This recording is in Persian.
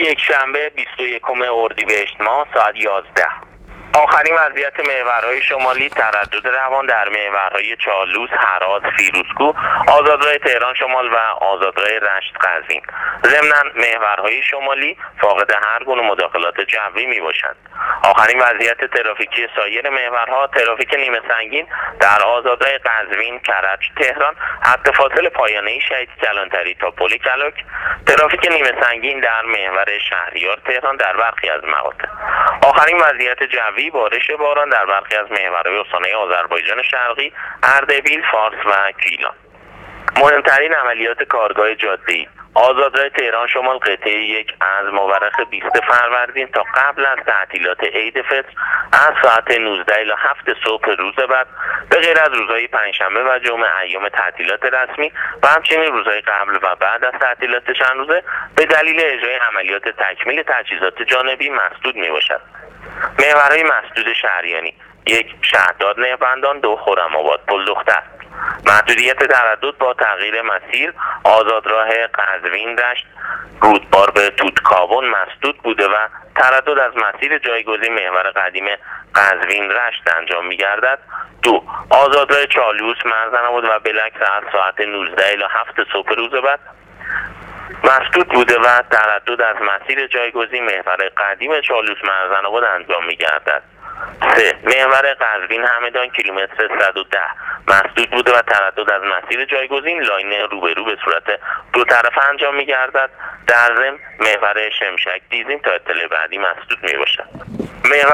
یکشنبه 21 اردیبهشت ماه ساعت 11. آخرین وضعیت محورهای شمالی: تردد روان در محورهای چالوس، هرات، فیروزکوه، آزادراه تهران شمال و آزادراه رشت قزوین. ضمناً محورهای شمالی فاقد هر گونه مداخلات جوی می باشند. آخرین وضعیت ترافیکی سایر محورها: ترافیک نیمه سنگین در آزادراه قزوین، کرج، تهران، خط فاصل پایانه‌ای شهید کلانتری تا پل کلاک. ترافیک نیمه سنگین در محور شهریار تهران در برخی از مقاطع. آخرین وضعیت جوی: بارش باران در برخی از محورهای استانهای آذربایجان شرقی، اردبیل، فارس و گیلان. مهمترین عملیات کارگاه جاده‌ای: آزادراه تهران شمال قطعه 1 از مورخ 20 فروردین تا قبل از تعطیلات عید فطر از ساعت 19 الی 7 صبح روز بعد، به غیر از روزهای پنجشنبه و جمعه ایام تعطیلات رسمی و همچنین روزهای قبل و بعد از تعطیلات چند روزه، به دلیل اجرای عملیات تکمیل تجهیزات جانبی مسدود میباشد. محورهای مسدود شهریانی: 1 شهرداد نهبندان، 2 خرم‌آباد پل دختر. محدودیت تردد با تغییر مسیر: آزادراه قزوین رشت رودبار به توتکاون مسدود بوده و تردد از مسیر جایگزین محور قدیم قزوین رشت انجام می‌گردد. 2 آزادراه چالوس مرزن‌آباد و بلکس از ساعت 19 الی 7 صبح روز بعد مسدود بوده و تردد از مسیر جایگزین محور قدیم چالوس مرزن‌آباد انجام می‌گردد. 3 محور قزوین همدان کیلومتر 110 مسدود بوده و تردد از مسیر جایگزین لاین روبرو به صورت دو طرفه انجام می‌گردد. در ضمن محور شمشک دیزیم تا اطلاع بعدی مسدود می‌باشد.